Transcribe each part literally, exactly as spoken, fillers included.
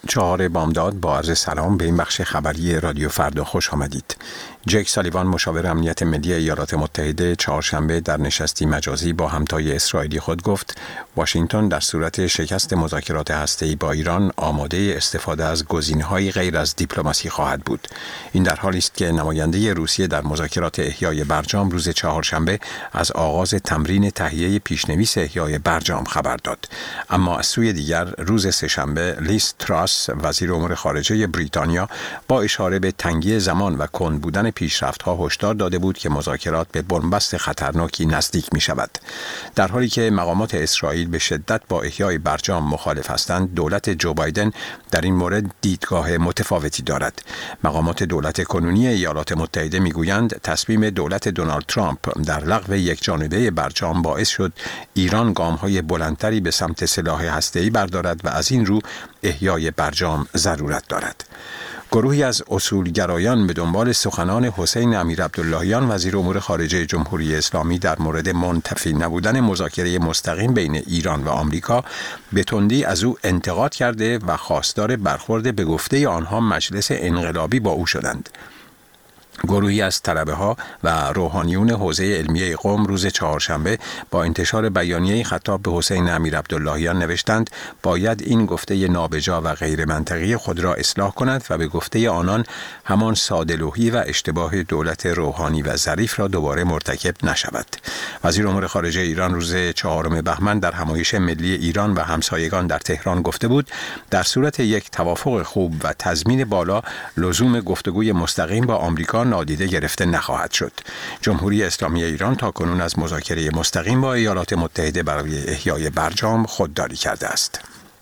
چهار بامداد با عرض سلام به این بخش خبری رادیو فردا خوش آمدید. جک سالیوان مشاور امنیت ملی ایالات متحده چهارشنبه در نشستی مجازی با همتای اسرائیلی خود گفت واشنگتن در صورت شکست مذاکرات هسته‌ای با ایران آماده استفاده از گزینه‌های غیر از دیپلماسی خواهد بود. این در حالی است که نماینده روسیه در مذاکرات احیای برجام روز چهارشنبه از آغاز تمرین تهیه پیشنویس احیای برجام خبر داد. اما از سوی دیگر روز سه‌شنبه لیز تراس وزیر امور خارجه بریتانیا با اشاره به تنگی زمان و کند بودن پیشرفت‌ها هشدار داده بود که مذاکرات به بنبست خطرناکی نزدیک می‌شود. در حالی که مقامات اسرائیل به شدت با احیای برجام مخالف هستند، دولت جو بایدن در این مورد دیدگاه متفاوتی دارد. مقامات دولت کنونی ایالات متحده می‌گویند تصمیم دولت دونالد ترامپ در لغو یکجانبه برجام باعث شد ایران گام‌های بلندتری به سمت سلاح هسته‌ای بردارد و از این رو احیای برجام ضرورت دارد. گروهی از اصولگرایان به دنبال سخنان حسین امیرعبداللهیان وزیر امور خارجه جمهوری اسلامی در مورد منتفی نبودن مذاکره مستقیم بین ایران و آمریکا به تندی از او انتقاد کرده و خواستار برخورد به گفته آنها مجلس انقلابی با او شدند. گروهی از طلبه‌ها و روحانیون حوزه علمیه قم روز چهارشنبه با انتشار بیانیه خطاب به حسین امیرعبداللهیان نوشتند باید این گفته نابجا و غیر منطقی خود را اصلاح کند و به گفته آنان همان ساده‌لوحی و اشتباه دولت روحانی و ظریف را دوباره مرتکب نشود. وزیر امور خارجه ایران روز چهارم بهمن در همایش ملی ایران و همسایگان در تهران گفته بود در صورت یک توافق خوب و تضمین بالا لزوم گفتگوی مستقیم با آمریکا نادیده گرفته نخواهد شد. جمهوری اسلامی ایران تاکنون از مذاکره مستقیم با ایالات متحده برای احیای برجام خودداری کرده است.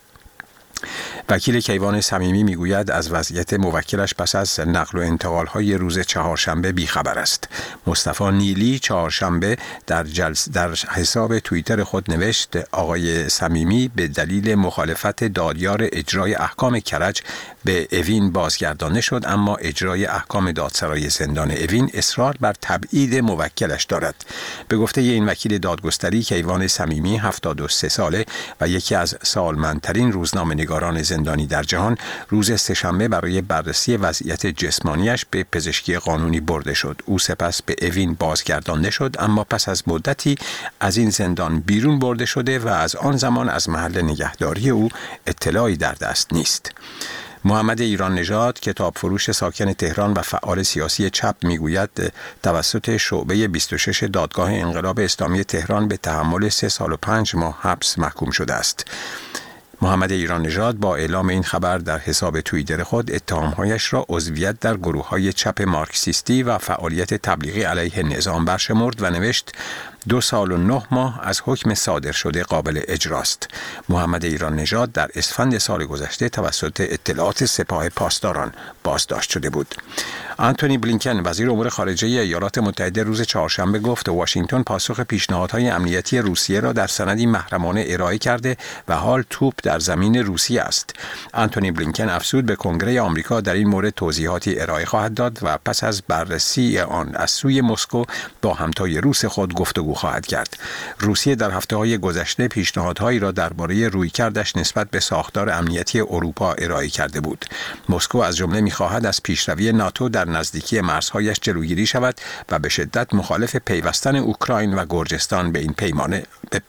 وکیل کیوان صمیمی میگوید از وضعیت موکلش پس از نقل و انتقال‌های روز چهارشنبه بیخبر است. مصطفی نیلی چهارشنبه در جلس در حساب توییتر خود نوشت آقای صمیمی به دلیل مخالفت دادیار اجرای احکام کرج به اوین بازگردانده شد، اما اجرای احکام دادسرای زندان اوین اصرار بر تبعید موکلش دارد. به گفته این وکیل دادگستری کیوان صمیمی هفتاد و سه ساله و یکی از سالمندترین روزنامه‌نگاران زندانی در جهان روز سه‌شنبه برای بررسی وضعیت جسمانیش به پزشکی قانونی برده شد. او سپس به اوین بازگردانده شد، اما پس از مدتی از این زندان بیرون برده شده و از آن زمان از محل نگهداری او اطلاعی در دست نیست. محمد ایران نژاد کتاب فروش ساکن تهران و فعال سیاسی چپ میگوید توسط شعبه بیست و شش دادگاه انقلاب اسلامی تهران به تحمل سه سال و پنج ماه حبس محکوم شده است. محمد ایران نژاد با اعلام این خبر در حساب توییتر خود اتهامهایش را عضویت در گروه‌های چپ مارکسیستی و فعالیت تبلیغی علیه نظام برشمرد و نوشت دو سال و نه ماه از حکم صادر شده قابل اجراست. محمد ایران نژاد در اسفند سال گذشته توسط اطلاعات سپاه پاسداران بازداشت شده بود. آنتونی بلینکن وزیر امور خارجه ایالات متحده روز چهارشنبه گفت واشنگتن پاسخ پیشنهادهای امنیتی روسیه را در سندی محرمانه ارائه کرده و حال توپ در زمین روسیه است. آنتونی بلینکن افزود به کنگره آمریکا در این مورد توضیحاتی ارائه خواهد داد و پس از بررسی آن از سوی مسکو با همتای روس خود گفتگو خواهد کرد. روسیه در هفته‌های گذشته پیشنهادهایی را درباره رویکردش نسبت به ساختار امنیتی اروپا ارائه کرده بود. مسکو از جمله می‌خواهد از پیشروی ناتو در نزدیکی مرزهایش جلوگیری شود و به شدت مخالف پیوستن اوکراین و گرجستان به این پیمان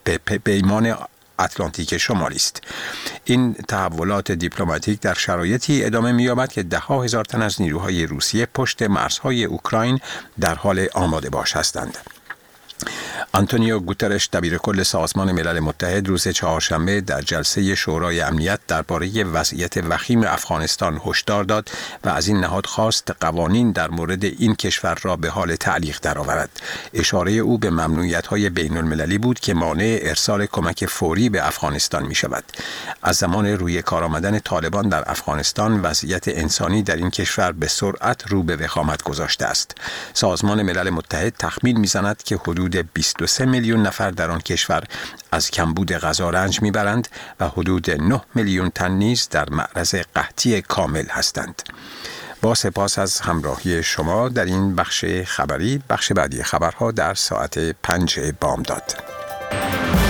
پیمان اتلانتیک شمالی است. این تحولات دیپلماتیک در شرایطی ادامه می‌یابد که ده ها هزار تن از نیروهای روسیه پشت مرزهای اوکراین در حال آماده باش هستند. آنتونیو گوترش دبیر کل سازمان ملل متحد روز چهارشنبه در جلسه شورای امنیت درباره وضعیت وخیم افغانستان هشدار داد و از این نهاد خواست قوانین در مورد این کشور را به حال تعلیق درآورد. اشاره او به ممنوعیت‌های بین‌المللی بود که مانع ارسال کمک فوری به افغانستان می‌شود. از زمان روی کار آمدن طالبان در افغانستان وضعیت انسانی در این کشور به سرعت رو به وخامت گذاشته است. سازمان ملل متحد تخمین می‌زند که حدود بیست و سه میلیون نفر در آن کشور از کمبود غذا رنج میبرند و حدود نه میلیون تن نیز در معرض قحطی کامل هستند. با سپاس از همراهی شما در این بخش خبری. بخش بعدی خبرها در ساعت پنج بامداد.